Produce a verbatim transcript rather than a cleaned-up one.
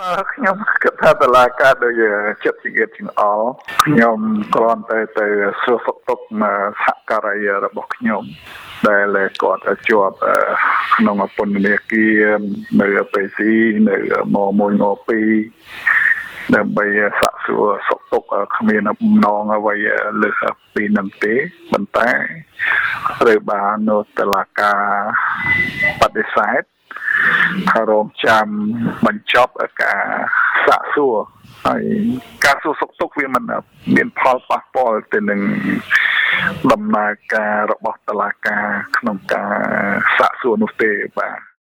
ខ្ញុំគិតថាតឡាការដោយចិត្តជាជាងអល់ខ្ញុំគ្រាន់តែទៅសួរសុខទុក្ខសហការីរបស់ខ្ញុំដែលគាត់ជាប់ក្នុងពន្ធនាគារនៅបេស៊ីនៅមមួយមពីរដើម្បីសាកសួរសុខទុក្ខគ្មានបំណងអ្វីលើសពីនឹងទេប៉ុន្តែត្រូវបាននៅតឡាការបដិសេធថារងចាំបញ្ចប់ការសាកសួរហើយការសួរសុខទុក្ខវាមិនមានផលប៉ះពាល់ទៅនឹងដំណើរការរបស់តុលាការក្នុងការសាកសួរនោះទេបាទ